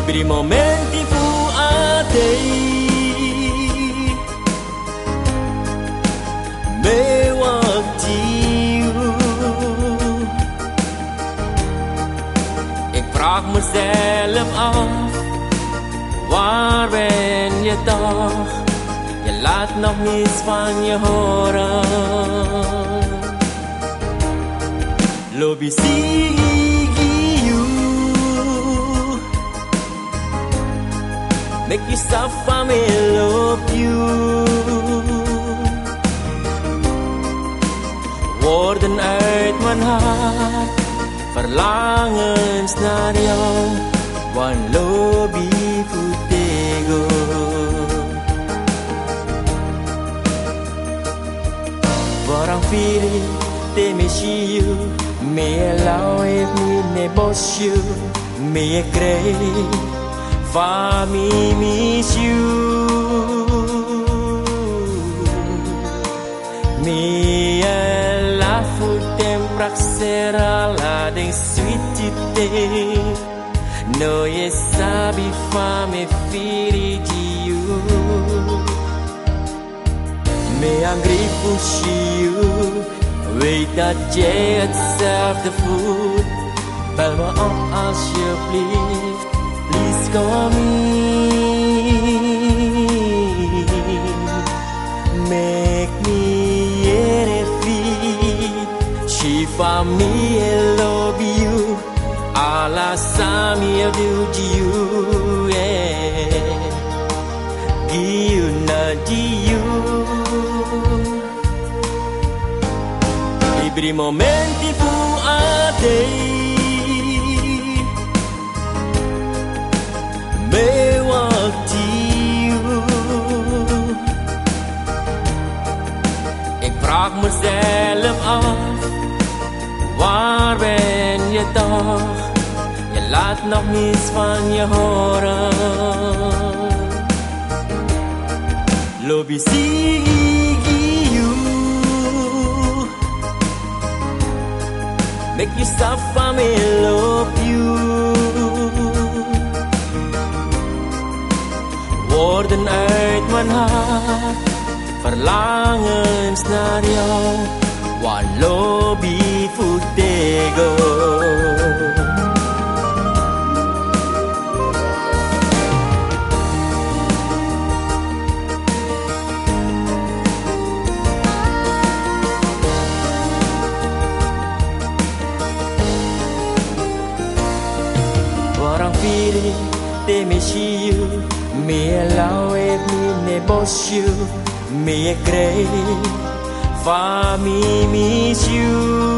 Iberi momenti fu a te mewaktu ik vraag mezelf af, waar ben je toch? Je laat nog niets van je horen. Lobby see you, make you suffer me love you. Woorden uit mijn hart, verlangens naar jou, want lobby futego. Orang pilih temesiu, me lau et mi nebosio, me crei, fa mi misiu, me la futem praxera la den suitite, no ye sabi fa me firigiu. Me angry push you, wait that jay hetzelfde voet. Bel me op als je blieft, please come in. Make me a feet, she for me love you. Alla sami of you, yeah. You not you. Iberi momenti fu a te mewaktu ik vraag mezelf af, waar ben je toch? Je laat nog niets van je horen. Lobby see you, make you suffer me love you. Woorden uit mijn hart, verlangens naar jou, want lobby futego. Orang pilih temesiu, me lau et mi nebosio, me crei, fa mi misiu.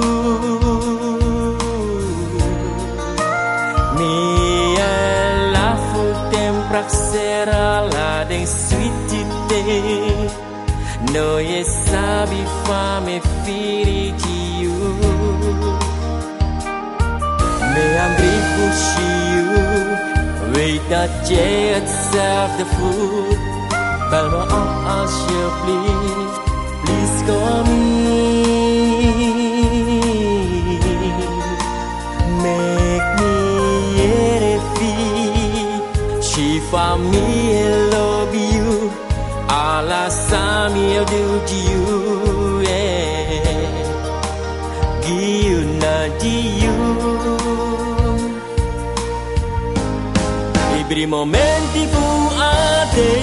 Me la futem praxera la den suitite, no ye sabi fa me firigiu. Me angry push you, weet dat jij hetzelfde voelt. Bel me op als je blieft, please come in. Make me a feet, she for me love you. Alla sami of you, yeah. You not you. Iberi momenti fu a te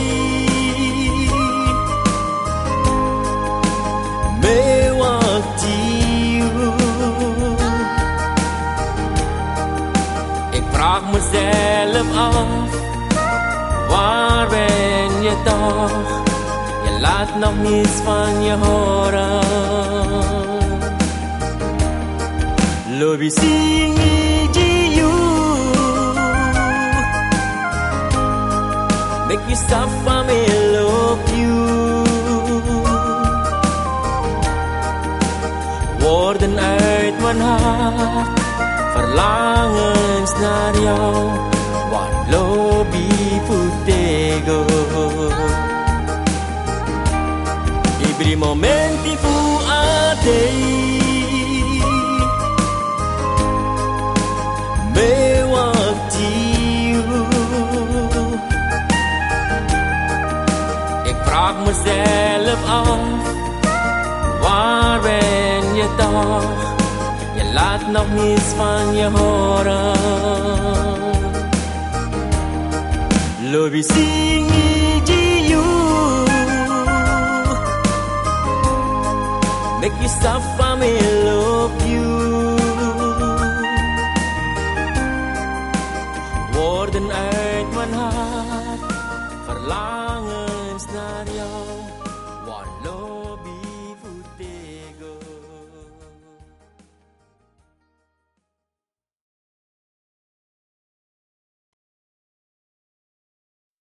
mewaktu ik vraag mezelf af, waar ben je toch? Je laat nog niets van je horen. Lobby see you, make you suffer me love you. Woorden uit mijn hart, verlangens naar jou, want lobby futego. Iberi momenti fu a te mewaktu maak mezelf af. Waar ben je toch? Je laat nog niets van je horen. Love sing you, make you suffer me love you. Woorden uit mijn hart, verlangens naar jou.